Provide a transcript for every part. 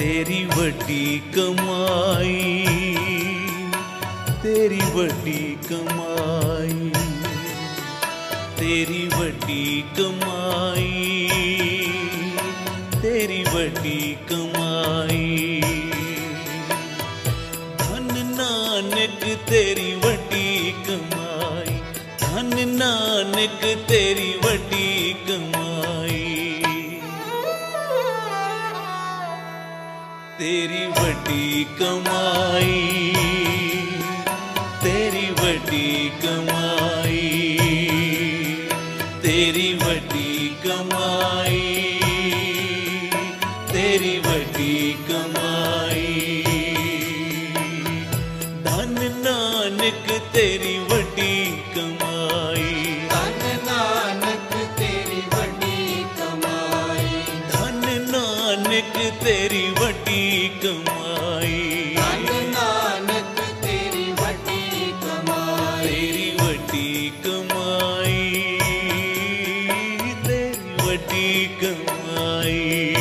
तेरी वड्डी कमाई, तेरी वड्डी कमाई, तेरी वड्डी कमाई, तेरी वड्डी कमाई। धन नानक तेरी वड्डी कमाई, धन नानक तेरी वड्डी कमाई। तेरी वड्डी कमाई, तेरी वड्डी कमाई, तेरी वड्डी कमाई, तेरी वड्डी कमाई। धन नानक तेरी वड्डी कमाई, धन नानक तेरी वड्डी कमाई, धन नानक तेरी वड्डी कमाई, धन नानक तेरी वड्डी कमाई, तेरी वड्डी कमाई, तेरी वड्डी कमाई,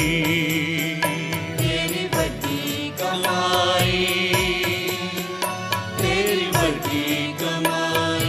तेरी वड्डी कमाई, तेरी वड्डी कमाई।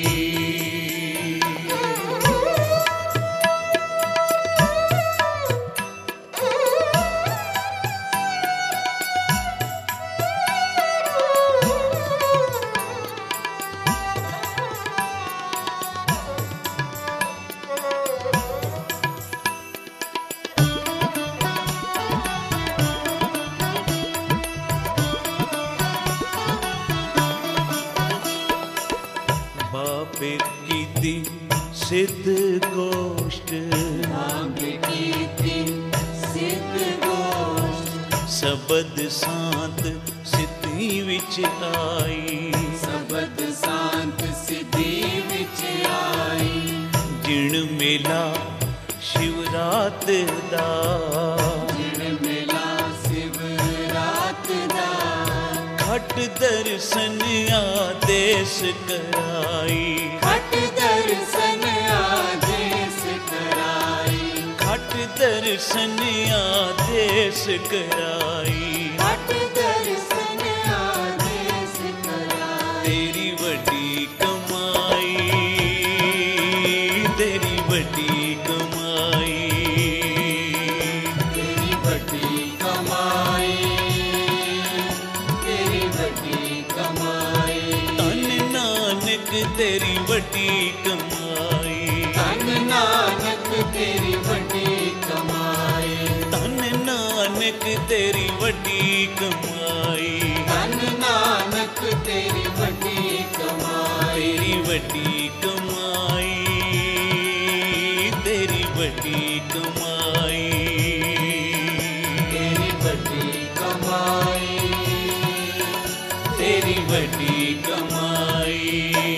बापे कीती सिद्ध गोष्ठ, नाम कीर्ति सिद्ध गोष्ठ, सबद सांत सिद्धि विच आई, सबद शांत सिद्धि विच आई। जिण मेला शिवरात दा, जिण मेला शिवरात दा, खट दर्शन आदेश कराई, खट दर्शन आदेश कराई, खट दर्शन आदेश कराई। खट दर्शन आदेश कराई। तेरी वड्डी कमाई, तेरी वड्डी कमाई, तेरी वड्डी कमाई, तेरी वड्डी कमाई, धन नानक तेरी वड्डी कमाई, धन नानक तेरी वड्डी कमाई, धन नानक तेरी वड्डी कमाई, धन नानक तेरी वड्डी कमाई, तेरी वड्डी कमाई, तेरी वड्डी कमाई, तेरी वड्डी कमाई, तेरी वड्डी कमाई।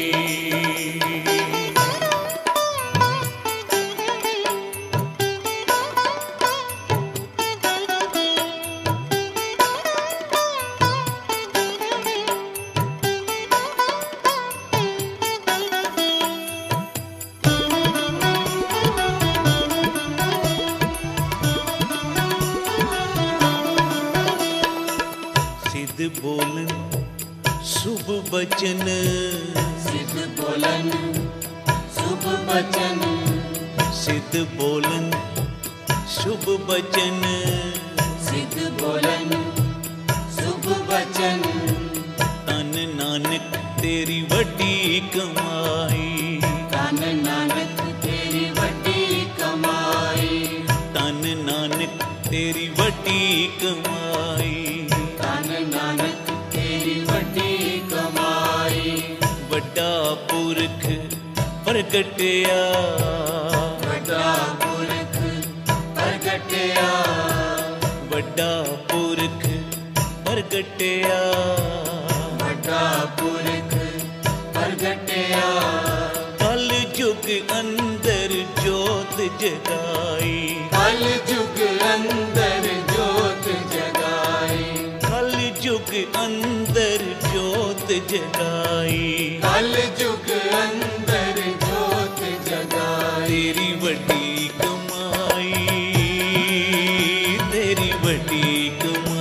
सिद्ध बोलन शुभ बचन, सिद्ध बोलन शुभ बचन, सिद्ध बोलन शुभ बचन, सिद्ध बोलन शुभ बचन। धन नानक तेरी वड्डी कमाई, धन नानक तेरी वड्डी कमाई, धन नानक तेरी वड्डी कमाई। धन नानक तेरी वड्डी कमाई, वड्डा पुरख प्रगटिया, वड्डा पुरख प्रगटिया, वड्डा पुरख प्रगटिया, वड्डा पुरख प्रगटिया। कल युग अंदर जोत जगाई, कल युग अंदर जोत जगाई, कल युग अंदर जोत जगाई। कल युग अंदर जोत जगाई। तेरी वड्डी कमाई, तेरी वड्डी कमाई,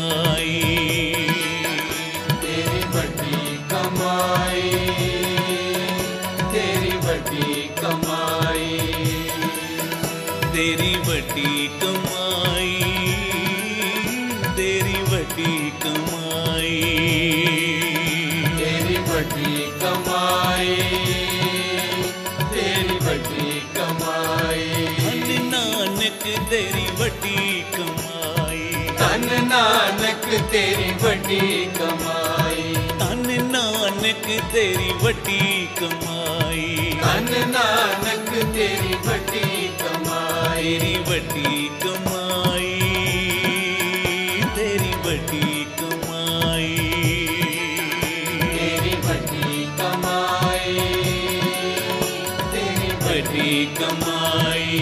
धन नानक तेरी वड्डी कमाई, धन नानक तेरी वड्डी कमाई, धन नानक तेरी वड्डी कमाई, तेरी वड्डी कमाई, तेरी वड्डी कमाई, तेरी वड्डी कमाई, तेरी वड्डी कमाई।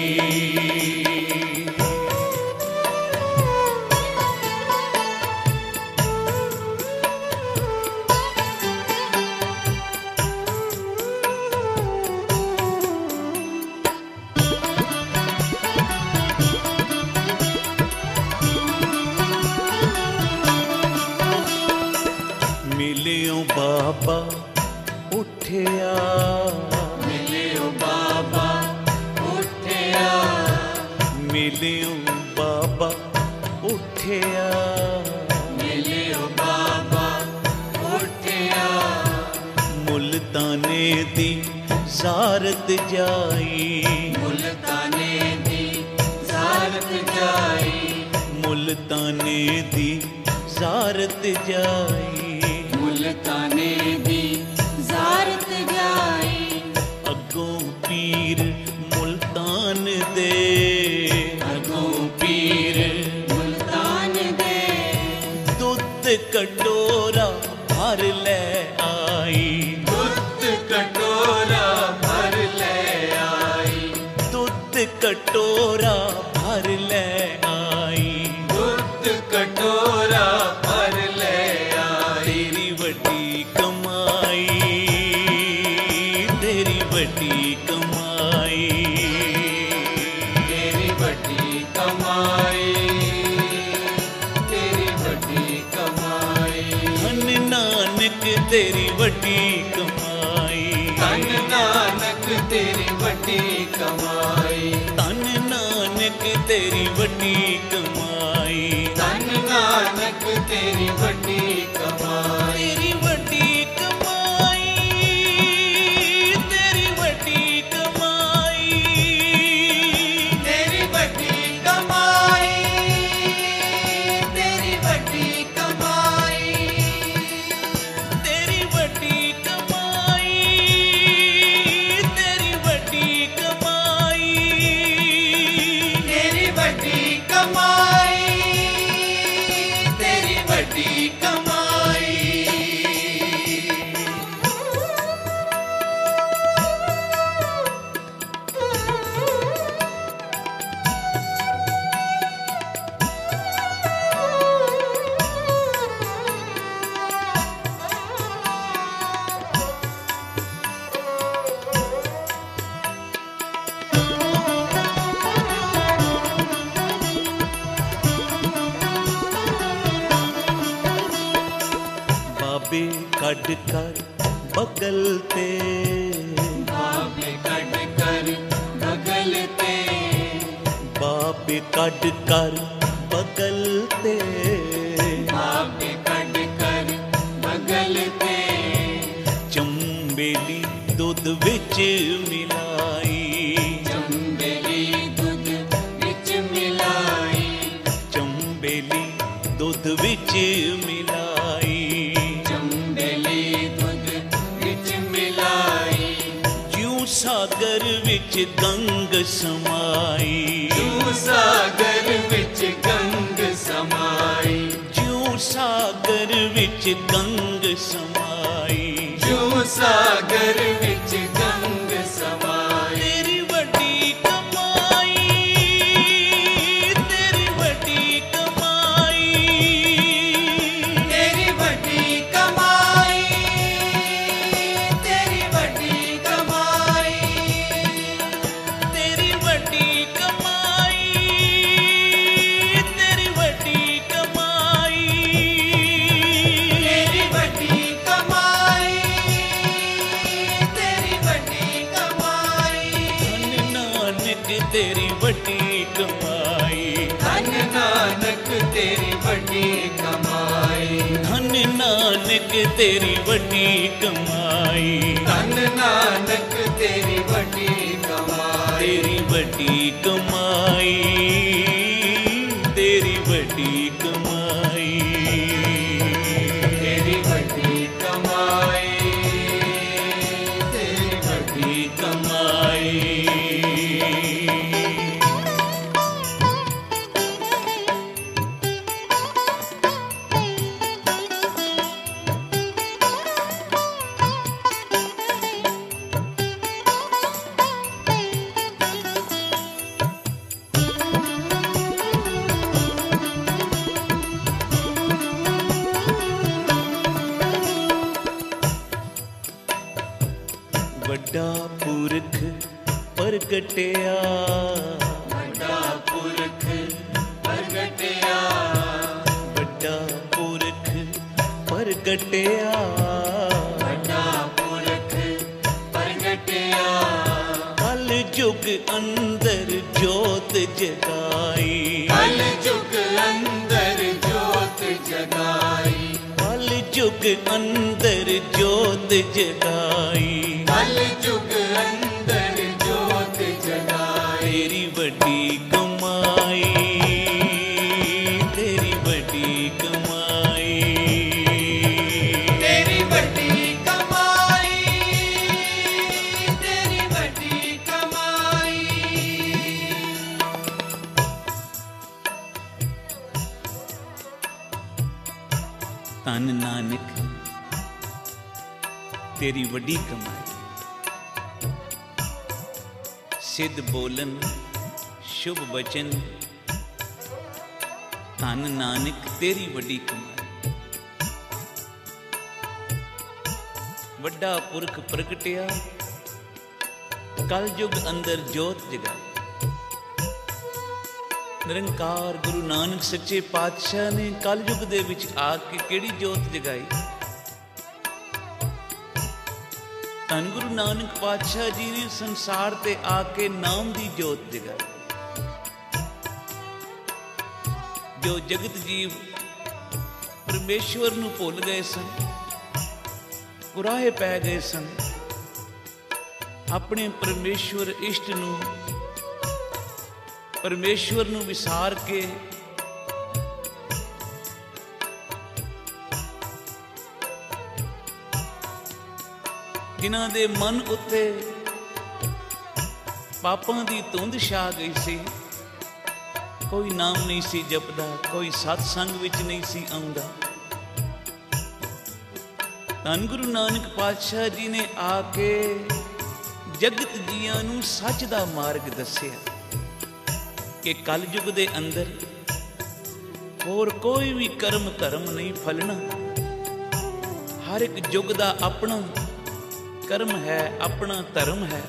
मिलियो बाबा उठिया, मिलियो बाबा उठिया, मिलियो बाबा उठिया, मिलियो बाबा उठिया, मुल्ताने दी ज़ारत जाई, मुल्ताने दी ज़ारत जाई, मुल्ताने दी ज़ारत जाई, मुल्ताने दी ज़ारत जाई, अगों पीर मुल्तान दे, अगों पीर मुल्तान दे, दुध कटोरा भर ले आई, दुध कटोरा भर ले आई, दुध कटोरा भर ले आई, दुध कटोरा भर ले आई, तेरी वड्डी कमाई, तेरी वड्डी कमाई, तेरी वड्डी कमाई, तेरी वड्डी कमाई, धन नानक तेरी वड्डी कमाई, धन नानक तेरी वड्डी कमाई, धन नानक तेरी वड्डी कमाई, धन नानक तेरी वड्डी कमाई, तेरी वड्डी कमाई, तेरी वड्डी कमाई, तेरी वड्डी कमाई, तेरी वड्डी कमाई, तेरी वड्डी कमाई, तेरी वड्डी कमाई, तेरी वड्डी कमाई, तेरी वड्डी कमाई। बाबे कड कर बगल ते, बाबे कट कर बगल ते, बाबे कड कर बगल ते, बाबे कट कर बगल ते, चंबेली दुध विच मिलाई, चंबेली दूध विच मिलाई, चंबेली दुध विच मिलाई, चंबेली दूध विच मिलाई, जूं सागर विच गंग समाई, तू सागर विच गंग समाई, जूं सागर विच गंग समाई, तू सागर विच गंग समाई, तेरी वड्डी कमाई, तेरी वड्डी कमाई, तेरी वड्डी कमाई, तेरी वड्डी कमाई, तेरी वड्डी कमाई, तेरी वड्डी कमाई, तेरी वड्डी कमाई, तेरी वड्डी कमाई, धन नानक तेरी वड्डी कमाई, धन नानक तेरी वड्डी कमाई, धन नानक तेरी वड्डी कमाई, धन नानक तेरी वड्डी कमाई, तेरी वड्डी कमाई, तेरी वड्डी ਪ੍ਰਗਟਿਆ, ਵੱਡਾ ਪੁਰਖ ਪ੍ਰਗਟਿਆ, ਵੱਡਾ ਪੁਰਖ ਪ੍ਰਗਟਿਆ, ਵੱਡਾ ਪੁਰਖ ਪ੍ਰਗਟਿਆ, ਕਲ ਯੁਗ ਅੰਦਰ ਜੋਤ ਜਗਾਈ, ਕਲ ਯੁਗ ਅੰਦਰ ਜੋਤ ਜਗਾਈ, ਕਲ ਯੁਗ ਅੰਦਰ ਜੋਤ ਜਗਾਈ, ਕਲ ਯੁਗ ਅੰਦਰ ਜੋਤ ਜਗਾਈ। ਤੇਰੀ ਵੱਡੀ ਕਮਾਈ, ਤੇਰੀ ਵੱਡੀ ਕਮਾਈ, ਤੇਰੀ ਵੱਡੀ ਕਮਾਈ, ਤੇਰੀ ਵੱਡੀ ਕਮਾਈ। ਧੰਨ ਨਾਨਕ ਤੇਰੀ ਵੱਡੀ ਕਮਾਈ, ਸਿੱਧ ਬੋਲਨ ਸ਼ੁਭ ਬਚਨ, ਧੰਨ ਨਾਨਕ ਤੇਰੀ ਵੱਡੀ ਕਮਾਈ। ਵੱਡਾ ਪੁਰਖ ਪ੍ਰਗਟਿਆ, ਕਲ ਯੁਗ ਅੰਦਰ ਜੋਤ ਜਗਾਈ। ਨਿਰੰਕਾਰ ਗੁਰੂ ਨਾਨਕ ਸੱਚੇ ਪਾਤਸ਼ਾਹ ਨੇ ਕਲ ਯੁਗ ਦੇ ਵਿੱਚ ਆ ਕੇ ਕਿਹੜੀ ਜੋਤ ਜਗਾਈ? ਧੰਨ ਗੁਰੂ ਨਾਨਕ ਪਾਤਸ਼ਾਹ ਜੀ ਨੇ ਸੰਸਾਰ ਤੇ ਆ ਕੇ ਨਾਮ ਦੀ ਜੋਤ ਜਗਾਈ। ਜੋ ਜਗਤ ਜੀਵ ਪਰਮੇਸ਼ਵਰ ਨੂੰ ਭੁੱਲ ਗਏ ਸਨ, ਕੁਰਾਹੇ ਪੈ ਗਏ ਸਨ, ਆਪਣੇ ਪਰਮੇਸ਼ਵਰ ਇਸ਼ਟ ਨੂੰ, ਪਰਮੇਸ਼ਵਰ ਨੂੰ ਵਿਸਾਰ ਕੇ ਜਿਨ੍ਹਾਂ ਦੇ ਮਨ ਉੱਤੇ ਪਾਪਾਂ ਦੀ ਧੁੰਦ ਛਾ ਗਈ ਸੀ, ਕੋਈ ਨਾਮ ਨਹੀਂ ਸੀ ਜਪਦਾ, ਕੋਈ ਸਤਸੰਗ ਵਿੱਚ ਨਹੀਂ ਸੀ ਆਉਂਦਾ, ਧੰਨ ਗੁਰੂ ਨਾਨਕ ਪਾਤਸ਼ਾਹ ਜੀ ਨੇ ਆ ਕੇ ਜਗਤ ਜੀਆਂ ਨੂੰ ਸੱਚ ਦਾ ਮਾਰਗ ਦੱਸਿਆ ਕਿ ਕਲ ਯੁਗ ਦੇ ਅੰਦਰ ਹੋਰ ਕੋਈ ਵੀ ਕਰਮ ਧਰਮ ਨਹੀਂ ਫਲਣਾ। ਹਰ ਇੱਕ ਯੁੱਗ ਦਾ ਆਪਣਾ ਕਰਮ ਹੈ, ਆਪਣਾ ਧਰਮ ਹੈ,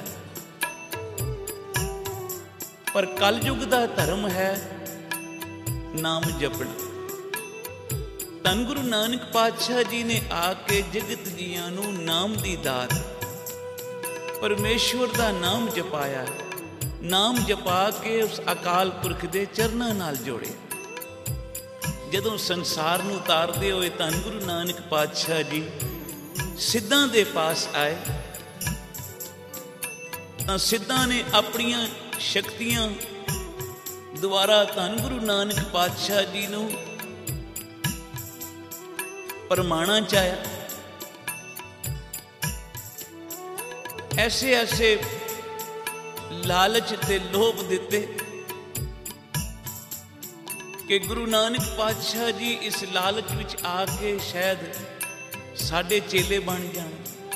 ਪਰ ਕਲ ਯੁਗ ਦਾ ਧਰਮ ਹੈ ਨਾਮ ਜਪਣਾ। ਧੰਨ ਗੁਰੂ ਨਾਨਕ ਪਾਤਸ਼ਾਹ ਜੀ ਨੇ ਆ ਕੇ ਜਗਤ ਜੀਆਂ ਨੂੰ ਨਾਮ ਦੀ ਦਾਤ, ਪਰਮੇਸ਼ਵਰ ਦਾ ਨਾਮ ਜਪਾਇਆ, ਨਾਮ ਜਪਾ ਕੇ ਉਸ ਅਕਾਲ ਪੁਰਖ ਦੇ ਚਰਨਾਂ ਨਾਲ ਜੋੜਿਆ। ਜਦੋਂ ਸੰਸਾਰ ਨੂੰ ਉਤਾਰਦੇ ਹੋਏ ਧੰਨ ਗੁਰੂ ਨਾਨਕ ਪਾਤਸ਼ਾਹ ਜੀ ਸਿੱਧਾਂ ਦੇ ਪਾਸ ਆਏ ਤਾਂ ਸਿੱਧਾਂ ਨੇ ਆਪਣੀਆਂ ਸ਼ਕਤੀਆਂ ਦੁਆਰਾ ਧੰਨ ਗੁਰੂ ਨਾਨਕ ਪਾਤਸ਼ਾਹ ਜੀ ਨੂੰ ਪਰਮਾਣਾ ਚਾਹਿਆ। ਐਸੇ ਐਸੇ ਲਾਲਚ ਤੇ ਲੋਭ ਦਿੱਤੇ ਕਿ ਗੁਰੂ ਨਾਨਕ ਪਾਤਸ਼ਾਹ ਜੀ ਇਸ ਲਾਲਚ ਵਿੱਚ ਆ ਕੇ ਸ਼ਾਇਦ ਸਾਡੇ ਚੇਲੇ ਬਣ ਜਾਣ।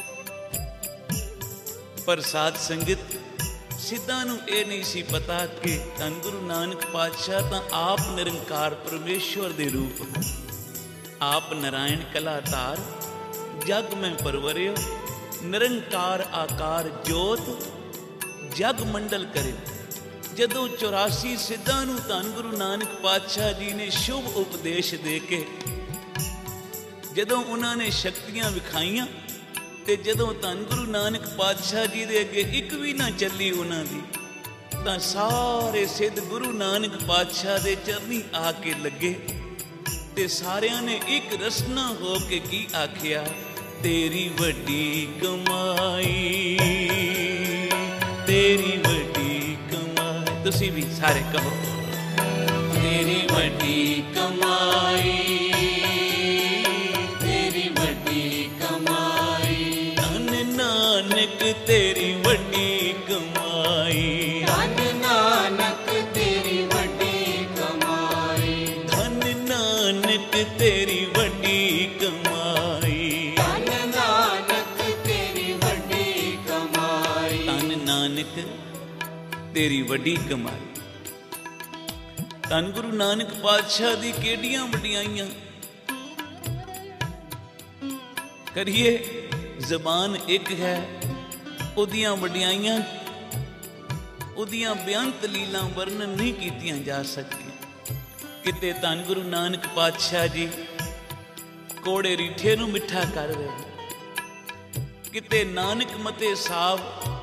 ਪਰ ਸਾਧ ਸੰਗਤ, ਸਿੱਧਾਂ ਨੂੰ ਇਹ ਨਹੀਂ ਸੀ ਪਤਾ ਕਿ ਧੰਨ ਗੁਰੂ ਨਾਨਕ ਪਾਤਸ਼ਾਹ ਤਾਂ ਆਪ ਨਿਰੰਕਾਰ ਪਰਮੇਸ਼ਵਰ ਦੇ ਰੂਪ, ਆਪ ਨਾਰਾਇਣ ਕਲਾ ਧਾਰ, ਜਗ ਮੈਂ ਪਰਵਰਿਓ, ਨਿਰੰਕਾਰ ਆਕਾਰ ਜੋਤ, ਜਗ ਮੰਡਲ ਕਰੇ। ਜਦੋਂ 84 ਸਿੱਧਾਂ ਨੂੰ ਧੰਨ ਗੁਰੂ ਨਾਨਕ ਪਾਤਸ਼ਾਹ ਜੀ ਨੇ ਸ਼ੁਭ ਉਪਦੇਸ਼ ਦੇ ਕੇ ਜਦੋਂ ਉਹਨਾਂ ਨੇ ਸ਼ਕਤੀਆਂ ਵਿਖਾਈਆਂ ਤੇ ਜਦੋਂ ਧੰਨ ਗੁਰੂ ਨਾਨਕ ਪਾਤਸ਼ਾਹ ਜੀ ਦੇ ਅੱਗੇ ਇੱਕ ਵੀ ਨਾ ਚੱਲੀ ਉਹਨਾਂ ਦੀ, ਤਾਂ ਸਾਰੇ ਸਿੱਧ ਗੁਰੂ ਨਾਨਕ ਪਾਤਸ਼ਾਹ ਦੇ ਚਰਨੀ ਆ ਕੇ ਲੱਗੇ ਤੇ ਸਾਰਿਆਂ ਨੇ ਇੱਕ ਰਸਨਾ ਹੋ ਕੇ ਕੀ ਆਖਿਆ? ਤੇਰੀ ਵੱਡੀ ਕਮਾਈ, ਤੇਰੀ ਵੱਡੀ ਕਮਾਈ। ਤੁਸੀਂ ਵੀ ਸਾਰੇ ਕਹੋ, ਤੇਰੀ ਵੱਡੀ ਕਮਾਈ, ਤੇਰੀ ਵੱਡੀ ਕਮਾਈ। ਧੰਨ ਨਾਨਕ ਤੇਰੀ ਵੱਡੀ ਕਮਾਈ, ਧੰਨ ਨਾਨਕ ਤੇਰੀ ਵੱਡੀ ਕਮਾਈ, ਧੰਨ ਨਾਨਕ ਤੇਰੀ ਵੱਡੀ ਕਮਾਈ, ਧੰਨ ਨਾਨਕ ਤੇਰੀ ਵੱਡੀ ਕਮਾਈ, ਧੰਨ ਨਾਨਕ ਤੇਰੀ ਵੱਡੀ ਕਮਾਈ। ਧੰਨ ਗੁਰੂ ਨਾਨਕ ਪਾਤਸ਼ਾਹ ਦੀ ਕਿਹੜੀਆਂ ਵਡਿਆਈਆਂ ਕਰੀਏ। ਜ਼ਬਾਨ ਇੱਕ ਹੈ, ਉਹਦੀਆਂ ਵਡਿਆਈਆਂ ਉਹਦੀਆਂ ਬੇਅੰਤ ਲੀਲਾਂ ਵਰਣਨ ਨਹੀਂ ਕੀਤੀਆਂ ਜਾ ਸਕਦੀਆਂ। ਕਿਤੇ ਧੰਨ ਗੁਰੂ ਨਾਨਕ ਪਾਤਸ਼ਾਹ ਜੀ ਕੋੜੇ ਰੀਠੇ ਨੂੰ ਮਿੱਠਾ ਕਰ ਰਹੇ, ਕਿਤੇ ਨਾਨਕ ਮਤੇ ਸਾਹਿਬ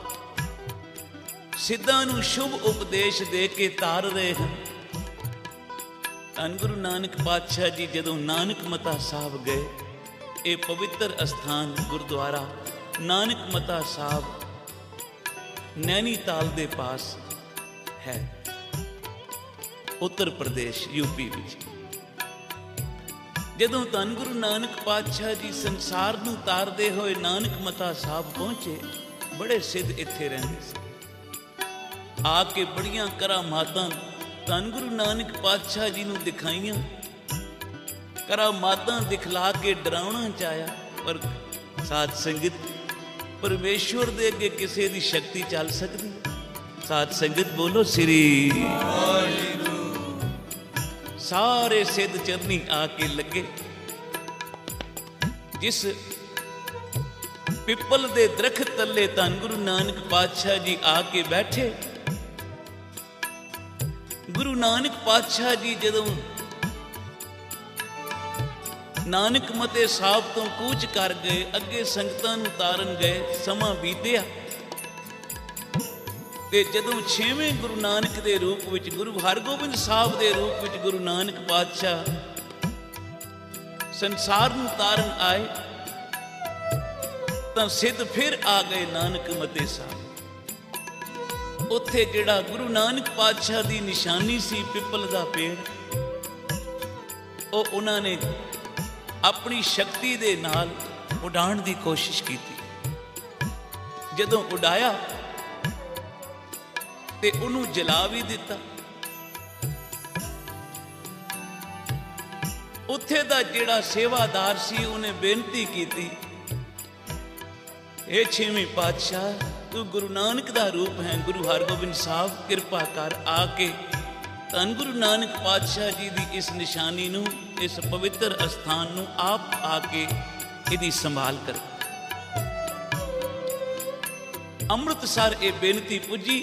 ਸਿੱਧਾਂ ਨੂੰ ਸ਼ੁਭ ਉਪਦੇਸ਼ ਦੇ ਕੇ ਤਾਰ ਰਹੇ ਹਨ। ਧੰਨ ਗੁਰੂ ਨਾਨਕ ਪਾਤਸ਼ਾਹ ਜੀ ਜਦੋਂ ਨਾਨਕ ਮਤਾ ਸਾਹਿਬ ਗਏ, ਇਹ ਪਵਿੱਤਰ ਅਸਥਾਨ ਗੁਰਦੁਆਰਾ ਨਾਨਕ ਮਤਾ ਸਾਹਿਬ ਨੈਨੀਤਾਲ ਦੇ ਪਾਸ ਹੈ, ਉੱਤਰ ਪ੍ਰਦੇਸ਼ ਯੂਪੀ ਵਿੱਚ। ਜਦੋਂ ਧੰਨ ਗੁਰੂ ਨਾਨਕ ਪਾਤਸ਼ਾਹ ਜੀ ਸੰਸਾਰ ਨੂੰ ਤਾਰਦੇ ਹੋਏ ਨਾਨਕ ਮਤਾ ਸਾਹਿਬ ਪਹੁੰਚੇ, ਬੜੇ ਸਿੱਧ ਇੱਥੇ ਰਹਿੰਦੇ ਸੀ। ਆ ਕੇ ਬੜੀਆਂ ਕਰਾਮਾਤਾਂ ਧੰਨ ਗੁਰੂ ਨਾਨਕ ਪਾਤਸ਼ਾਹ ਜੀ ਨੂੰ ਦਿਖਾਈਆਂ। ਕਰਾਮਾਤਾਂ ਦਿਖਲਾ ਕੇ ਡਰਾਉਣਾ ਚਾਹਿਆ, ਪਰ ਸਾਧ ਸੰਗਤ, ਪਰਮੇਸ਼ਵਰ ਦੇ ਅੱਗੇ ਕਿਸੇ ਦੀ ਸ਼ਕਤੀ ਚੱਲ ਸਕਦੀ? ਸਾਧ ਸੰਗਤ ਬੋਲੋ ਸ੍ਰੀ ਵਾਹਿਗੁਰੂ। ਸਾਰੇ ਸਿੱਧ ਚਰਨੀ ਆ ਕੇ ਲੱਗੇ। ਜਿਸ ਪਿੱਪਲ ਦੇ ਦਰਖਤ ਥੱਲੇ ਧੰਨ ਗੁਰੂ ਨਾਨਕ ਪਾਤਸ਼ਾਹ ਜੀ ਆ ਕੇ ਬੈਠੇ, ਗੁਰੂ ਨਾਨਕ ਪਾਤਸ਼ਾਹ ਜੀ ਜਦੋਂ ਨਾਨਕ ਮਤੇ ਸਾਹਿਬ ਤੋਂ ਕੂਚ ਕਰ ਗਏ, ਅੱਗੇ ਸੰਗਤਾਂ ਨੂੰ ਤਾਰਨ ਗਏ, ਸਮਾਂ ਬੀਤਿਆ ਤੇ ਜਦੋਂ 6ਵੇਂ ਗੁਰੂ ਨਾਨਕ ਦੇ ਰੂਪ ਵਿੱਚ, ਗੁਰੂ ਹਰਗੋਬਿੰਦ ਸਾਹਿਬ ਦੇ ਰੂਪ ਵਿੱਚ ਗੁਰੂ ਨਾਨਕ ਪਾਤਸ਼ਾਹ ਸੰਸਾਰ ਨੂੰ ਤਾਰਨ ਆਏ, ਤਾਂ ਸਿੱਧ ਫਿਰ ਆ ਗਏ ਨਾਨਕ ਮਤੇ ਸਾਹਿਬ। ਉੱਥੇ ਜਿਹੜਾ ਗੁਰੂ ਨਾਨਕ ਪਾਤਸ਼ਾਹ ਦੀ ਨਿਸ਼ਾਨੀ ਸੀ ਪਿੱਪਲ ਦਾ ਪੇੜ, ਉਹ ਉਹਨਾਂ ਨੇ ਆਪਣੀ ਸ਼ਕਤੀ ਦੇ ਨਾਲ ਉਡਾਉਣ ਦੀ ਕੋਸ਼ਿਸ਼ ਕੀਤੀ। ਜਦੋਂ ਉਡਾਇਆ ਤੇ ਉਹਨੂੰ ਜਲਾ ਵੀ ਦਿੱਤਾ। ਉੱਥੇ ਦਾ ਜਿਹੜਾ ਸੇਵਾਦਾਰ ਸੀ, ਉਹਨੇ ਬੇਨਤੀ ਕੀਤੀ, ਇਹ 6ਵੇਂ ਪਾਤਸ਼ਾਹ, ਤੂੰ ਗੁਰੂ ਨਾਨਕ ਦਾ ਰੂਪ ਹੈ, ਗੁਰੂ ਹਰਗੋਬਿੰਦ ਸਾਹਿਬ, ਕਿਰਪਾ ਕਰ ਆ ਕੇ ਧੰਨ ਗੁਰੂ ਨਾਨਕ ਪਾਤਸ਼ਾਹ ਜੀ ਦੀ ਇਸ ਨਿਸ਼ਾਨੀ ਨੂੰ, ਇਸ ਪਵਿੱਤਰ ਅਸਥਾਨ ਨੂੰ ਆਪ ਆ ਕੇ ਇਹਦੀ ਸੰਭਾਲ ਕਰ। ਅੰਮ੍ਰਿਤਸਰ ਇਹ ਬੇਨਤੀ ਪੁੱਜੀ।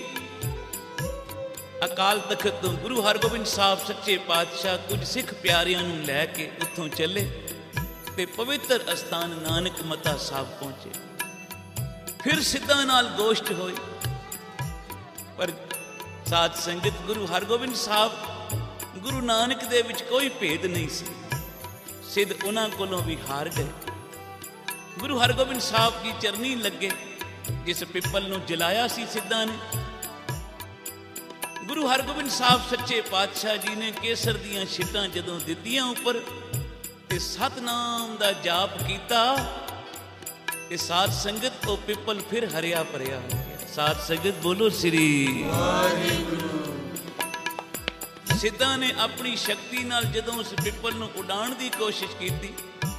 ਅਕਾਲ ਤਖਤ ਤੋਂ ਗੁਰੂ ਹਰਗੋਬਿੰਦ ਸਾਹਿਬ ਸੱਚੇ ਪਾਤਸ਼ਾਹ ਕੁਝ ਸਿੱਖ ਪਿਆਰਿਆਂ ਨੂੰ ਲੈ ਕੇ ਉੱਥੋਂ ਚੱਲੇ ਤੇ ਪਵਿੱਤਰ ਅਸਥਾਨ ਨਾਨਕ ਮਤਾ ਸਾਹਿਬ ਪਹੁੰਚੇ। ਫਿਰ ਸਿੱਧਾਂ ਨਾਲ ਗੋਸ਼ਟ ਹੋਈ, ਪਰ ਸਾਧ ਸੰਗਤ, ਗੁਰੂ ਹਰਗੋਬਿੰਦ ਸਾਹਿਬ, ਗੁਰੂ ਨਾਨਕ ਦੇ ਵਿੱਚ ਕੋਈ ਭੇਦ ਨਹੀਂ ਸੀ। ਸਿੱਧ ਉਹਨਾਂ ਕੋਲੋਂ ਵੀ ਹਾਰ ਗਏ। ਗੁਰੂ ਹਰਗੋਬਿੰਦ ਸਾਹਿਬ ਦੀ ਚਰਨੀ ਲੱਗੇ, ਜਿਸ ਪਿੱਪਲ ਨੂੰ ਜਲਾਇਆ ਸੀ ਸਿੱਧਾਂ ਨੇ। ਗੁਰੂ ਹਰਗੋਬਿੰਦ ਸਾਹਿਬ ਸੱਚੇ ਪਾਤਸ਼ਾਹ ਜੀ ਨੇ ਕੇਸਰ ਦੀਆਂ ਛਿੱਟਾਂ ਜਦੋਂ ਦਿੱਤੀਆਂ ਉੱਪਰ ਤੇ ਸਤਨਾਮ ਦਾ ਜਾਪ ਕੀਤਾ, ਤੇ ਸਾਧ ਸੰਗਤ ਉਹ ਪਿੱਪਲ ਫਿਰ ਹਰਿਆ ਭਰਿਆ ਹੋ ਗਿਆ। ਸਾਧ ਸੰਗਤ ਬੋਲੋ ਸ੍ਰੀ ਵਾਹਿਗੁਰੂ। ਸਿੱਧਾਂ ਨੇ ਆਪਣੀ ਸ਼ਕਤੀ ਨਾਲ ਜਦੋਂ ਉਸ ਪਿੱਪਲ ਨੂੰ ਉਡਾਉਣ ਦੀ ਕੋਸ਼ਿਸ਼ ਕੀਤੀ,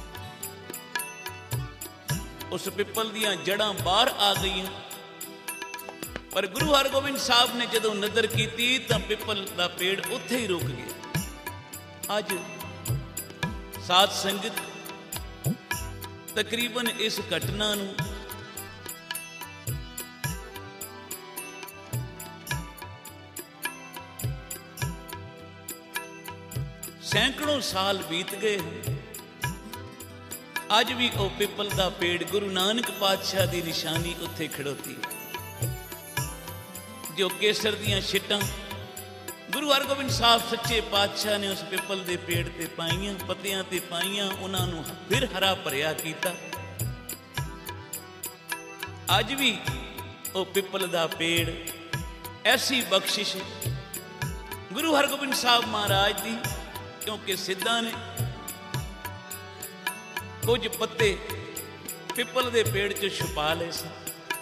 ਉਸ ਪਿੱਪਲ ਦੀਆਂ ਜੜ੍ਹਾਂ ਬਾਹਰ ਆ ਗਈਆਂ। ਪਰ ਗੁਰੂ ਹਰਗੋਬਿੰਦ ਸਾਹਿਬ ਨੇ ਜਦੋਂ ਨਜ਼ਰ ਕੀਤੀ ਤਾਂ ਪਿੱਪਲ ਦਾ ਪੇੜ ਉੱਥੇ ਹੀ ਰੁਕ ਗਿਆ। ਅੱਜ ਸਾਧ ਸੰਗਤ ਤਕਰੀਬਨ ਇਸ ਘਟਨਾ ਨੂੰ ਸੈਂਕੜੋਂ ਸਾਲ ਬੀਤ ਗਏ। ਅੱਜ ਵੀ ਉਹ ਪਿੱਪਲ ਦਾ ਪੇੜ ਗੁਰੂ ਨਾਨਕ ਪਾਤਸ਼ਾਹ ਦੀ ਨਿਸ਼ਾਨੀ ਉੱਥੇ ਖੜੋਤੀ ਹੈ। ਜੋ ਕੇਸਰ ਦੀਆਂ ਛਿੱਟਾਂ ਗੁਰੂ ਹਰਗੋਬਿੰਦ ਸਾਹਿਬ ਸੱਚੇ ਪਾਤਸ਼ਾਹ ਨੇ ਉਸ ਪਿੱਪਲ ਦੇ ਪੇੜ ਤੇ ਪਾਈਆਂ, ਪੱਤਿਆਂ ਤੇ ਪਾਈਆਂ, ਉਹਨਾਂ ਨੂੰ ਫਿਰ ਹਰਾ ਭਰਿਆ ਕੀਤਾ। ਅੱਜ ਵੀ ਉਹ ਪਿੱਪਲ ਦਾ ਪੇੜ ਐਸੀ ਬਖਸ਼ਿਸ਼ ਗੁਰੂ ਹਰਗੋਬਿੰਦ ਸਾਹਿਬ ਮਹਾਰਾਜ ਦੀ, ਕਿਉਂਕਿ ਸਿੱਧਾਂ ਨੇ ਕੁਝ ਪੱਤੇ ਪਿੱਪਲ ਦੇ ਪੇੜ 'ਚ ਛੁਪਾ ਲਏ ਸੀ,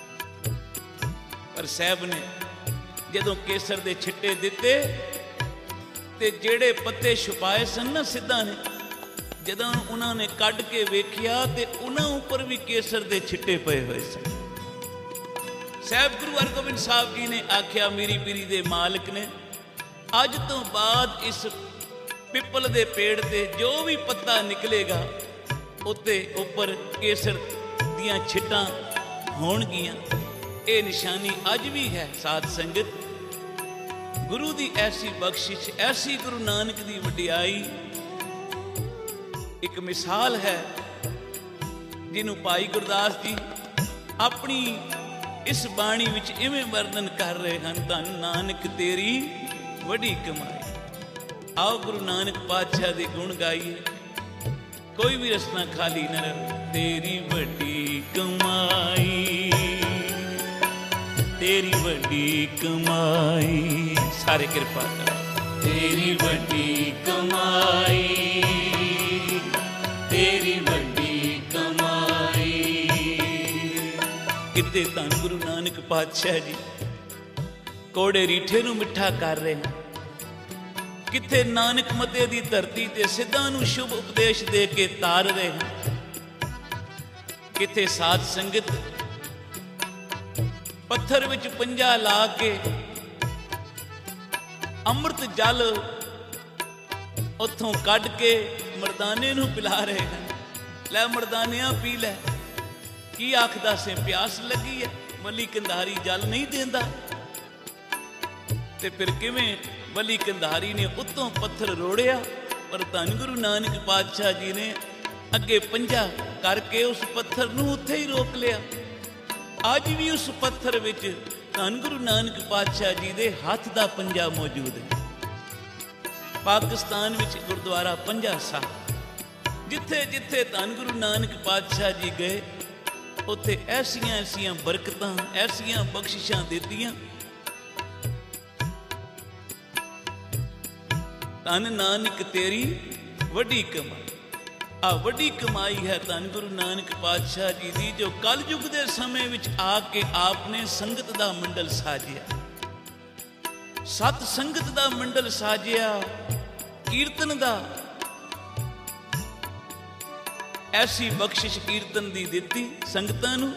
ਪਰ ਸਾਹਿਬ ਨੇ ਜਦੋਂ ਕੇਸਰ ਦੇ ਛਿੱਟੇ ਦਿੱਤੇ ਤੇ ਜਿਹੜੇ ਪੱਤੇ ਛੁਪਾਏ ਸਨ ਨਾ ਸਿੱਧਾਂ ਨੇ, ਜਦੋਂ ਉਹਨਾਂ ਨੇ ਕੱਢ ਕੇ ਵੇਖਿਆ ਤੇ ਉਹਨਾਂ ਉੱਪਰ ਵੀ ਕੇਸਰ ਦੇ ਛਿੱਟੇ ਪਏ ਹੋਏ ਸਨ। ਸਾਹਿਬ ਗੁਰੂ ਹਰਗੋਬਿੰਦ ਸਾਹਿਬ ਜੀ ਨੇ ਆਖਿਆ, ਮੇਰੀ ਪੀਰੀ ਦੇ ਮਾਲਕ ਨੇ, ਅੱਜ ਤੋਂ ਬਾਅਦ ਇਸ ਪਿੱਪਲ ਦੇ ਪੇੜ ਤੇ ਜੋ ਵੀ ਪੱਤਾ ਨਿਕਲੇਗਾ ਉੱਤੇ ਉੱਪਰ ਕੇਸਰ ਦੀਆਂ ਛਿੱਟਾਂ ਹੋਣਗੀਆਂ। ਇਹ ਨਿਸ਼ਾਨੀ ਅੱਜ ਵੀ ਹੈ। ਸਾਧ ਸੰਗਤ ਗੁਰੂ ਦੀ ਐਸੀ ਬਖਸ਼ਿਸ਼, ਐਸੀ ਗੁਰੂ ਨਾਨਕ ਦੀ ਵਡਿਆਈ। ਇੱਕ ਮਿਸਾਲ ਹੈ ਜਿਹਨੂੰ ਭਾਈ ਗੁਰਦਾਸ ਜੀ ਆਪਣੀ ਇਸ ਬਾਣੀ ਵਿੱਚ ਇਵੇਂ ਵਰਣਨ ਕਰ ਰਹੇ ਹਨ, ਧੰਨ ਨਾਨਕ ਤੇਰੀ ਵੱਡੀ ਕਮਾਈ। ਆਓ ਗੁਰੂ ਨਾਨਕ ਪਾਤਸ਼ਾਹ ਦੇ ਗੁਣ ਗਾਈਏ, ਕੋਈ ਵੀ ਰਸਨਾ ਖਾਲੀ ਨਾ ਰਹੇ। ਤੇਰੀ ਵੱਡੀ ਕਮਾਈ, ਤੇਰੀ ਵੱਡੀ ਕਮਾਈ, ਸਾਰੇ ਕਿਰਪਾ ਕਰੋ। ਤੇਰੀ ਵੱਡੀ ਕਮਾਈ, ਤੇਰੀ ਵੱਡੀ ਕਮਾਈ। ਕਿਤੇ ਧੰਨ ਗੁਰੂ ਨਾਨਕ ਪਾਤਸ਼ਾਹ ਜੀ ਕੋੜੇ ਰੀਠੇ ਨੂੰ ਮਿੱਠਾ ਕਰ ਰਹੇ ਹਨ, ਕਿੱਥੇ ਨਾਨਕ ਮਤੇ ਦੀ ਧਰਤੀ ਤੇ ਸਿੱਧਾਂ ਨੂੰ ਸ਼ੁਭ ਉਪਦੇਸ਼ ਦੇ ਕੇ ਤਾਰ ਰਹੇ ਹਨ, ਕਿੱਥੇ ਸਾਧ ਸੰਗਤ ਪੱਥਰ ਵਿੱਚ ਪੰਜਾ ਲਾ ਕੇ ਅੰਮ੍ਰਿਤ ਜਲ ਉੱਥੋਂ ਕੱਢ ਕੇ ਮਰਦਾਨੇ ਨੂੰ ਪਿਲਾ ਰਹੇ ਹਨ। ਲੈ ਮਰਦਾਨਿਆਂ ਪੀ ਲੈ। ਕੀ ਆਖਦਾ ਸੇ ਪਿਆਸ ਲੱਗੀ ਹੈ, ਵਲੀ ਕੰਧਾਰੀ ਜਲ ਨਹੀਂ ਦਿੰਦਾ। ਤੇ ਫਿਰ ਕਿਵੇਂ ਵਲੀ ਕੰਧਾਰੀ ਨੇ ਉੱਤੋਂ ਪੱਥਰ ਰੋੜਿਆ, ਪਰ ਧੰਨ ਗੁਰੂ ਨਾਨਕ ਪਾਤਸ਼ਾਹ ਜੀ ਨੇ ਅੱਗੇ ਪੰਜਾ ਕਰਕੇ ਉਸ ਪੱਥਰ ਨੂੰ ਉੱਥੇ ਹੀ ਰੋਕ ਲਿਆ। ਅੱਜ ਵੀ ਉਸ ਪੱਥਰ ਵਿੱਚ ਧੰਨ ਗੁਰੂ ਨਾਨਕ ਪਾਤਸ਼ਾਹ ਜੀ ਦੇ ਹੱਥ ਦਾ ਪੰਜਾ ਮੌਜੂਦ ਹੈ। ਪਾਕਿਸਤਾਨ ਵਿੱਚ ਗੁਰਦੁਆਰਾ ਪੰਜਾ ਸਾਹਿਬ, ਜਿੱਥੇ ਜਿੱਥੇ ਧੰਨ ਗੁਰੂ ਨਾਨਕ ਪਾਤਸ਼ਾਹ ਜੀ ਗਏ, ਉੱਥੇ ਐਸੀਆਂ ਐਸੀਆਂ ਬਰਕਤਾਂ, ਐਸੀਆਂ ਬਖਸ਼ਿਸ਼ਾਂ ਦਿੱਤੀਆਂ। ਧੰਨ ਨਾਨਕ ਤੇਰੀ ਵੱਡੀ ਕਮਾਈ। ਆ ਵੱਡੀ ਕਮਾਈ ਹੈ ਧੰਨ ਗੁਰੂ ਨਾਨਕ ਪਾਤਸ਼ਾਹ ਜੀ ਦੀ, ਜੋ ਕਲਯੁਗ ਦੇ ਸਮੇਂ ਵਿੱਚ ਆ ਕੇ ਆਪ ਨੇ ਸੰਗਤ ਦਾ ਮੰਡਲ ਸਾਜਿਆ, ਸਤ ਸੰਗਤ ਦਾ ਮੰਡਲ ਸਾਜਿਆ, ਕੀਰਤਨ ਦਾ। ਐਸੀ ਬਖਸ਼ਿਸ਼ ਕੀਰਤਨ ਦੀ ਦਿੱਤੀ ਸੰਗਤਾਂ ਨੂੰ।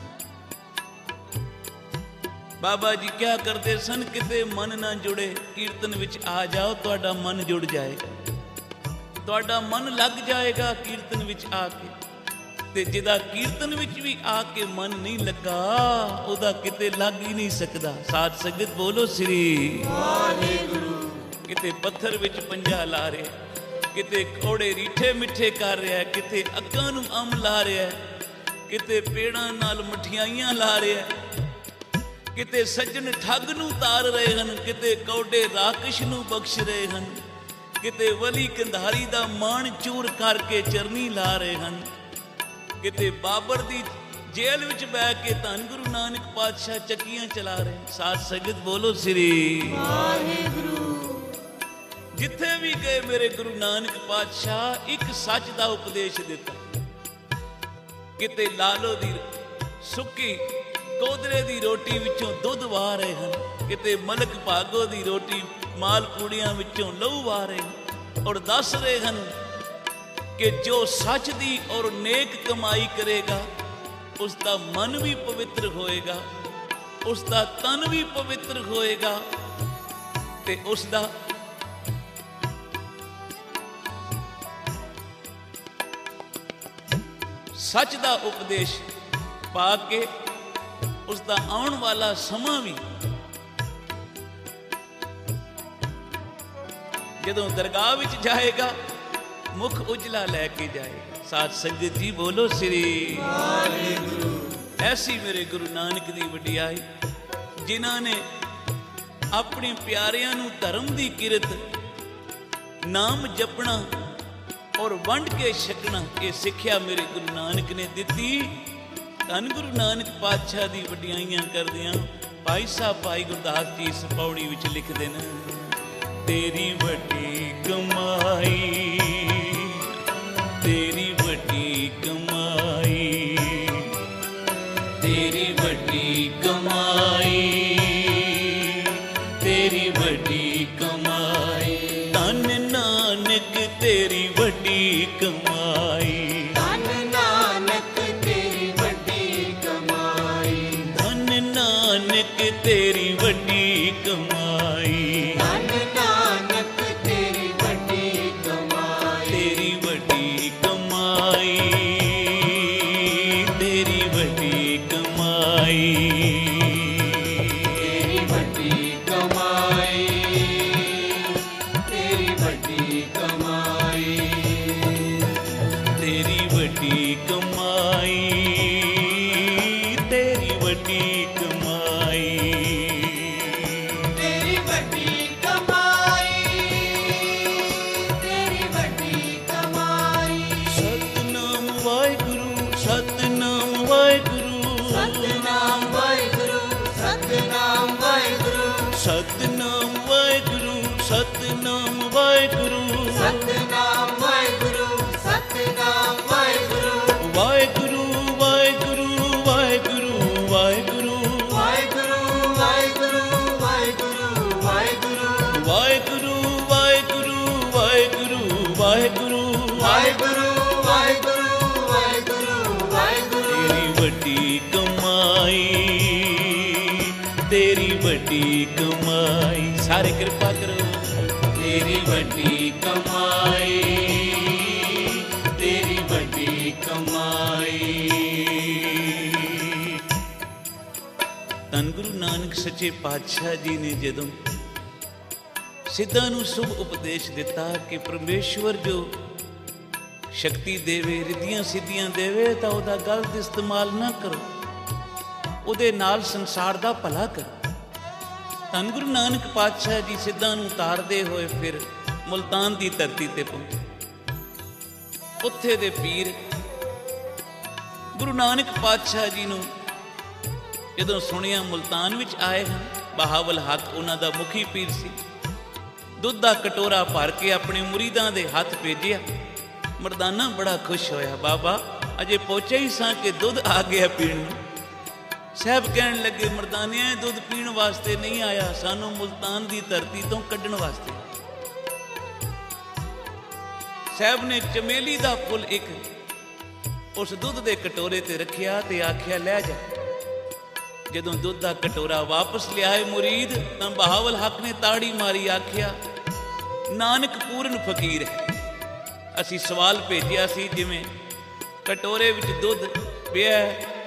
ਬਾਬਾ ਜੀ ਕਿਆ ਕਰਦੇ ਸਨ, ਕਿਤੇ ਮਨ ਨਾ ਜੁੜੇ, ਕੀਰਤਨ ਵਿੱਚ ਆ ਜਾਓ, ਤੁਹਾਡਾ ਮਨ ਜੁੜ ਜਾਏਗਾ, ਤੁਹਾਡਾ ਮਨ ਲੱਗ ਜਾਏਗਾ ਕੀਰਤਨ ਵਿੱਚ ਆ ਕੇ। ਤੇ ਜਿਹਦਾ ਕੀਰਤਨ ਵਿੱਚ ਵੀ ਆ ਕੇ ਮਨ ਨਹੀਂ ਲੱਗਾ, ਉਹਦਾ ਕਿਤੇ ਲੱਗ ਹੀ ਨਹੀਂ ਸਕਦਾ। ਸਾਧ ਸੰਗਤ ਬੋਲੋ ਸ੍ਰੀ ਵਾਹਿਗੁਰੂ। ਕਿਤੇ ਪੱਥਰ ਵਿੱਚ ਪੰਜਾ ਲਾ ਰਿਹਾ, ਕਿਤੇ ਕੋੜੇ ਰੀਠੇ ਮਿੱਠੇ ਕਰ ਰਿਹਾ, ਕਿਤੇ ਅੱਗਾਂ ਨੂੰ ਅੰਮ ਲਾ ਰਿਹਾ, ਕਿਤੇ ਪੇੜਾਂ ਨਾਲ ਮਠਿਆਈਆਂ ਲਾ ਰਿਹਾ, ਕਿਤੇ ਸੱਜਣ ਠੱਗ ਨੂੰ ਤਾਰ ਰਹੇ ਹਨ, ਕਿਤੇ ਕੌਡੇ ਰਾਕਸ਼ ਨੂੰ ਬਖਸ਼ ਰਹੇ ਹਨ, ਕਿਤੇ ਵਲੀ ਕੰਧਾਰੀ ਦਾ ਮਾਣ ਚੂਰ ਕਰਕੇ ਚਰਨੀ ਲਾ ਰਹੇ ਹਨ, ਕਿਤੇ ਬਾਬਰ ਦੀ ਜੇਲ੍ਹ ਵਿੱਚ ਬਹਿ ਕੇ ਧੰਨ ਗੁਰੂ ਨਾਨਕ ਪਾਤਸ਼ਾਹ ਚੱਕੀਆਂ ਚਲਾ ਰਹੇ। ਸਾਧ ਸੰਗਤ ਬੋਲੋ ਸ੍ਰੀ ਵਾਹਿਗੁਰੂ। ਜਿੱਥੇ ਵੀ ਗਏ ਮੇਰੇ ਗੁਰੂ ਨਾਨਕ ਪਾਤਸ਼ਾਹ ਇੱਕ ਸੱਚ ਦਾ ਉਪਦੇਸ਼ ਦਿੱਤਾ। ਕਿਤੇ ਲਾਲੋ ਦੀ ਸੁੱਕੀ ਕੋਦਰੇ ਦੀ ਰੋਟੀ ਵਿੱਚੋਂ ਦੁੱਧ ਵਾਹ ਰਹੇ ਹਨ, ਕਿਤੇ ਮਲਕ ਭਾਗੋ ਦੀ ਰੋਟੀ ਮਾਲ ਪੂੜੀਆਂ ਵਿੱਚੋਂ ਲਹੂ ਵਾਹ ਰਹੇ ਹਨ, ਔਰ ਦੱਸ ਰਹੇ ਹਨ ਕਿ ਜੋ ਸੱਚ ਦੀ ਔਰ ਨੇਕ ਕਮਾਈ ਕਰੇਗਾ, ਉਸ ਦਾ ਮਨ ਵੀ ਪਵਿੱਤਰ ਹੋਏਗਾ, ਉਸ ਦਾ ਤਨ ਵੀ ਪਵਿੱਤਰ ਹੋਏਗਾ, ਤੇ ਉਸ ਦਾ ਸੱਚ ਦਾ ਉਪਦੇਸ਼ ਪਾ ਕੇ ਉਸ ਦਾ ਆਉਣ ਵਾਲਾ ਸਮਾਂ ਵੀ, ਜਦੋਂ ਦਰਗਾਹ ਵਿੱਚ ਜਾਏਗਾ, ਮੁਖ ਉਜਲਾ ਲੈ ਕੇ ਜਾਏਗਾ। ਸਾਧ ਸੰਗਤ ਜੀ ਬੋਲੋ ਸ੍ਰੀ ਵਾਹਿਗੁਰੂ। ਐਸੀ ਮੇਰੇ ਗੁਰੂ ਨਾਨਕ ਦੀ ਵਡਿਆਈ, ਜਿਨ੍ਹਾਂ ਨੇ ਆਪਣੇ ਪਿਆਰਿਆਂ ਨੂੰ ਧਰਮ ਦੀ ਕਿਰਤ, ਨਾਮ ਜਪਣਾ ਔਰ ਵੰਡ ਕੇ ਛਕਣਾ, ਇਹ ਸਿੱਖਿਆ ਮੇਰੇ ਗੁਰੂ ਨਾਨਕ ਨੇ ਦਿੱਤੀ। ਧੰਨ ਗੁਰੂ ਨਾਨਕ ਪਾਤਸ਼ਾਹ ਦੀ ਵਡਿਆਈਆਂ ਕਰਦਿਆਂ ਭਾਈ ਸਾਹਿਬ ਭਾਈ ਗੁਰਦਾਸ ਜੀ ਇਸ ਪੌੜੀ ਵਿੱਚ ਲਿਖਦੇ ਨੇ, ਤੇਰੀ ਵੱਡੀ ਕਮਾਈ, ਤੇਰੀ ਵੱਡੀ ਕਮਾਈ, ਤੇਰੀ ਵੱਡੀ ਕਮਾਈ, ਤੇਰੀ ਵੱਡੀ ਕਮਾਈ। ਧੰਨ ਨਾਨਕ ਤੇਰੀ ਵੱਡੀ ਕਮਾਈ, ਧੰਨ ਨਾਨਕ ਤੇਰੀ ਵੱਡੀ ਕਮਾਈ, ਧੰਨ ਨਾਨਕ ਤੇਰੀ ਵੱਡੀ ਕਮਾਈ, ਧੰਨ ਨਾਨਕ ਤੇਰੀ ਵੱਡੀ ਵਾਹਿਗੁਰੂ ਸਤਨਾਮ ਵਾਹਿਗੁਰੂ ਸਤਨਾਮ ਵਾਹਿਗੁਰੂ ਵਾਹਿਗੁਰੂ ਵਾਹਿਗੁਰੂ ਵਾਹਿਗੁਰੂ ਵਾਹਿਗੁਰੂ ਵਾਹਿਗੁਰੂ ਵਾਹਿਗੁਰੂ ਵਾਹਿਗੁਰੂ ਵਾਹਿਗੁਰੂ ਵਾਹਿਗੁਰੂ ਵਾਹਿਗੁਰੂ ਵਾਹਿਗੁਰੂ ਵਾਹਿਗੁਰੂ ਵਾਹਿਗੁਰੂ ਵਾਹਿਗੁਰੂ ਵਾਹਿਗੁਰੂ ਵਾਹਿਗੁਰੂ ਤੇਰੀ ਵੱਡੀ ਕਮਾਈ ਤੇਰੀ ਵੱਡੀ ਕਮਾਈ ਸਾਰੇ ਕਿਰਪਾ ਕਰੋ ਤੇਰੀ ਵੱਡੀ ਕਮਾਈ ਤੇਰੀ ਵੱਡੀ ਕਮਾਈ ਧੰਨ ਗੁਰੂ ਨਾਨਕ ਸੱਚੇ ਪਾਤਸ਼ਾਹ ਜੀ ਨੇ ਜਦੋਂ ਸਿੱਧਾਂ ਨੂੰ ਸ਼ੁਭ ਉਪਦੇਸ਼ ਦਿੱਤਾ ਕਿ ਪਰਮੇਸ਼ਵਰ ਜੋ ਸ਼ਕਤੀ ਦੇਵੇ ਰਿੱਧੀਆਂ ਸਿੱਧੀਆਂ ਦੇਵੇ ਤਾਂ ਉਹਦਾ ਗਲਤ ਇਸਤੇਮਾਲ ਨਾ ਕਰੋ, ਉਹਦੇ ਨਾਲ ਸੰਸਾਰ ਦਾ ਭਲਾ ਕਰੋ। ਧੰਨ ਗੁਰੂ ਨਾਨਕ ਪਾਤਸ਼ਾਹ ਜੀ ਸਿੱਧਾਂ ਨੂੰ ਉਤਾਰਦੇ ਹੋਏ ਫਿਰ ਮੁਲਤਾਨ ਦੀ ਧਰਤੀ ਤੇ ਪਹੁੰਚੇ। ਉੱਥੇ ਦੇ ਪੀਰ ਗੁਰੂ ਨਾਨਕ ਪਾਤਸ਼ਾਹ ਜੀ ਨੂੰ ਜਦੋਂ ਸੁਣਿਆ ਮੁਲਤਾਨ ਵਿੱਚ ਆਏ ਹਨ, ਬਹਾਵਲ ਹੱਕ ਉਹਨਾਂ ਦਾ ਮੁਖੀ ਪੀਰ ਸੀ, ਦੁੱਧ ਦਾ ਕਟੋਰਾ ਭਰ ਕੇ ਆਪਣੇ ਮੁਰੀਦਾਂ ਦੇ ਹੱਥ ਭੇਜਿਆ। ਮਰਦਾਨਾ ਬੜਾ ਖੁਸ਼ ਹੋਇਆ, ਬਾਬਾ ਅਜੇ ਪਹੁੰਚੇ ਹੀ ਸਾਂ ਕਿ ਦੁੱਧ ਆ ਗਿਆ ਪੀਣ ਨੂੰ। ਸਾਹਿਬ ਕਹਿਣ ਲੱਗੇ, ਮਰਦਾਨਿਆਂ ਦੁੱਧ ਪੀਣ ਵਾਸਤੇ ਨਹੀਂ ਆਇਆ, ਸਾਨੂੰ ਮੁਲਤਾਨ ਦੀ ਧਰਤੀ ਤੋਂ ਕੱਢਣ ਵਾਸਤੇ। ਸਾਹਿਬ ਨੇ ਚਮੇਲੀ ਦਾ ਫੁੱਲ ਇੱਕ ਉਸ ਦੁੱਧ ਦੇ ਕਟੋਰੇ ਤੇ ਰੱਖਿਆ ਤੇ ਆਖਿਆ ਲੈ ਜਾ। ਜਦੋਂ ਦੁੱਧ ਦਾ ਕਟੋਰਾ ਵਾਪਸ ਲਿਆਏ ਮੁਰੀਦ ਤਾਂ ਬਹਾਵਲ ਹੱਕ ਨੇ ਤਾੜੀ ਮਾਰੀ, ਆਖਿਆ ਨਾਨਕ ਪੂਰਨ ਫਕੀਰ ਹੈ। ਅਸੀਂ ਸਵਾਲ ਭੇਜਿਆ ਸੀ ਜਿਵੇਂ ਕਟੋਰੇ ਵਿੱਚ ਦੁੱਧ ਪਿਆ,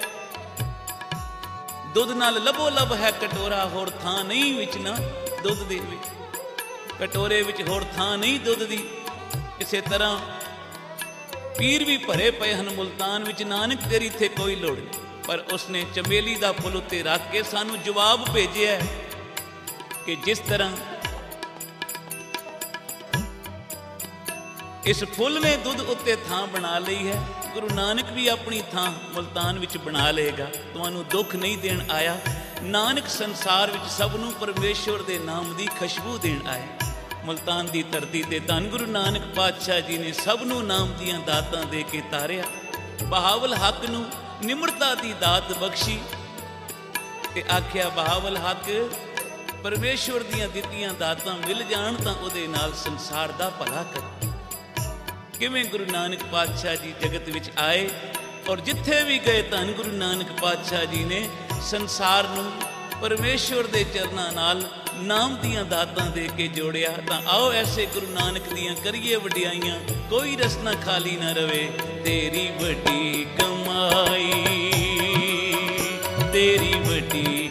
ਦੁੱਧ ਨਾਲ ਲਬੋ ਲਬ ਹੈ ਕਟੋਰਾ, ਹੋਰ ਥਾਂ ਨਹੀਂ ਵਿੱਚ ਨਾ ਦੁੱਧ ਦੇ ਵਿੱਚ, ਕਟੋਰੇ ਵਿੱਚ ਹੋਰ ਥਾਂ ਨਹੀਂ ਦੁੱਧ ਦੀ। ਇਸੇ ਤਰ੍ਹਾਂ ਪੀਰ ਵੀ ਭਰੇ ਪਏ ਹਨ ਮੁਲਤਾਨ ਵਿੱਚ, ਨਾਨਕ ਤੇਰੀ ਇੱਥੇ ਕੋਈ ਲੋੜ ਨਹੀਂ। ਪਰ ਉਸਨੇ ਚਮੇਲੀ ਦਾ ਫੁੱਲ ਉੱਤੇ ਰੱਖ ਕੇ ਸਾਨੂੰ ਜਵਾਬ ਭੇਜਿਆ ਕਿ ਜਿਸ ਤਰ੍ਹਾਂ ਇਸ ਫੁੱਲ ਨੇ ਦੁੱਧ ਉੱਤੇ ਥਾਂ ਬਣਾ ਲਈ ਹੈ, ਗੁਰੂ ਨਾਨਕ ਵੀ ਆਪਣੀ ਥਾਂ ਮੁਲਤਾਨ ਵਿੱਚ ਬਣਾ ਲਏਗਾ। ਤੁਹਾਨੂੰ ਦੁੱਖ ਨਹੀਂ ਦੇਣ ਆਇਆ, ਨਾਨਕ ਸੰਸਾਰ ਵਿੱਚ ਸਭ ਨੂੰ ਪਰਮੇਸ਼ਵਰ ਦੇ ਨਾਮ ਦੀ ਖੁਸ਼ਬੂ ਦੇਣ ਆਇਆ। ਮੁਲਤਾਨ ਦੀ ਧਰਤੀ ਤੇ ਧੰਨ ਗੁਰੂ ਨਾਨਕ ਪਾਤਸ਼ਾਹ ਜੀ ਨੇ ਸਭ ਨੂੰ ਨਾਮ ਦੀਆਂ ਦਾਤਾਂ ਦੇ ਕੇ ਤਾਰਿਆ। ਬਹਾਵਲ ਹੱਕ ਨੂੰ ਨਿਮਰਤਾ ਦੀ ਦਾਤ ਬਖਸ਼ੀ ਤੇ ਆਖਿਆ, ਬਹਾਵਲ ਹੱਕ ਪਰਮੇਸ਼ਵਰ ਦੀਆਂ ਦਿੱਤੀਆਂ ਦਾਤਾਂ ਮਿਲ ਜਾਣ ਤਾਂ ਉਹਦੇ ਨਾਲ ਸੰਸਾਰ ਦਾ ਭਲਾ ਕਰ। ਕਿਵੇਂ ਗੁਰੂ ਨਾਨਕ ਪਾਤਸ਼ਾਹ ਜੀ ਜਗਤ ਵਿੱਚ ਆਏ ਔਰ ਜਿੱਥੇ ਵੀ ਗਏ ਧੰਨ ਗੁਰੂ ਨਾਨਕ ਪਾਤਸ਼ਾਹ ਜੀ ਨੇ ਸੰਸਾਰ ਨੂੰ ਪਰਮੇਸ਼ਵਰ ਦੇ ਚਰਨਾਂ ਨਾਲ ਨਾਮ ਦੀਆਂ ਦਾਤਾਂ ਦੇ ਕੇ ਜੋੜਿਆ। ਤਾਂ ਆਓ ਐਸੇ ਗੁਰੂ ਨਾਨਕ ਦੀਆਂ ਕਰੀਏ ਵਡਿਆਈਆਂ, ਕੋਈ ਰਸਨਾ ਖਾਲੀ ਨਾ ਰਵੇ। ਤੇਰੀ ਵੱਡੀ ਕਮਾਈ ਤੇਰੀ ਵੱਡੀ